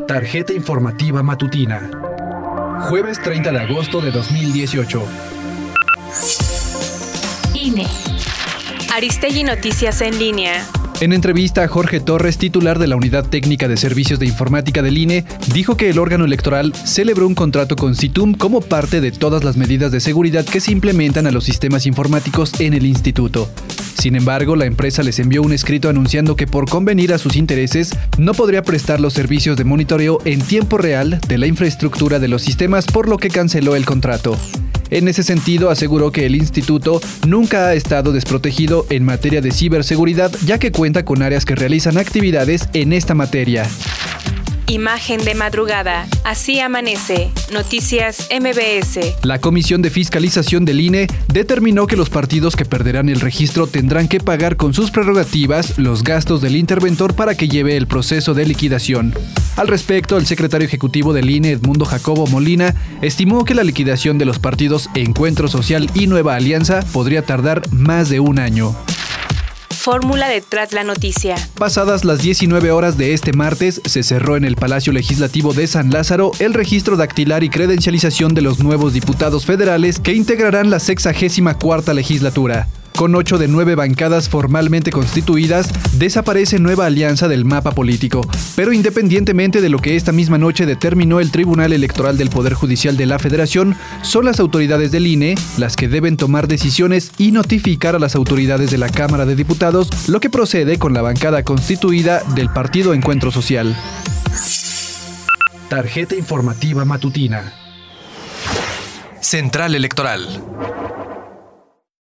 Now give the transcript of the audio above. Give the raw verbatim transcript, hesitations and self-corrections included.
Tarjeta informativa matutina. Jueves treinta de agosto de dos mil dieciocho. I N E. Aristegui Noticias en línea. En entrevista, Jorge Torres, titular de la Unidad Técnica de Servicios de Informática del I N E, dijo que el órgano electoral celebró un contrato con CITUM como parte de todas las medidas de seguridad que se implementan a los sistemas informáticos en el instituto. Sin embargo, la empresa les envió un escrito anunciando que por convenir a sus intereses, no podría prestar los servicios de monitoreo en tiempo real de la infraestructura de los sistemas, por lo que canceló el contrato. En ese sentido, aseguró que el instituto nunca ha estado desprotegido en materia de ciberseguridad, ya que cuenta con áreas que realizan actividades en esta materia. Imagen de madrugada. Así amanece. Noticias M B S. La Comisión de Fiscalización del I N E determinó que los partidos que perderán el registro tendrán que pagar con sus prerrogativas los gastos del interventor para que lleve el proceso de liquidación. Al respecto, el secretario ejecutivo del I N E, Edmundo Jacobo Molina, estimó que la liquidación de los partidos Encuentro Social y Nueva Alianza podría tardar más de un año. Fórmula detrás la noticia. Pasadas las diecinueve horas de este martes, se cerró en el Palacio Legislativo de San Lázaro el registro dactilar y credencialización de los nuevos diputados federales que integrarán la sexagésima cuarta legislatura. Con ocho de nueve bancadas formalmente constituidas, desaparece Nueva Alianza del mapa político. Pero independientemente de lo que esta misma noche determinó el Tribunal Electoral del Poder Judicial de la Federación, son las autoridades del I N E las que deben tomar decisiones y notificar a las autoridades de la Cámara de Diputados lo que procede con la bancada constituida del Partido Encuentro Social. Tarjeta informativa matutina. Central Electoral.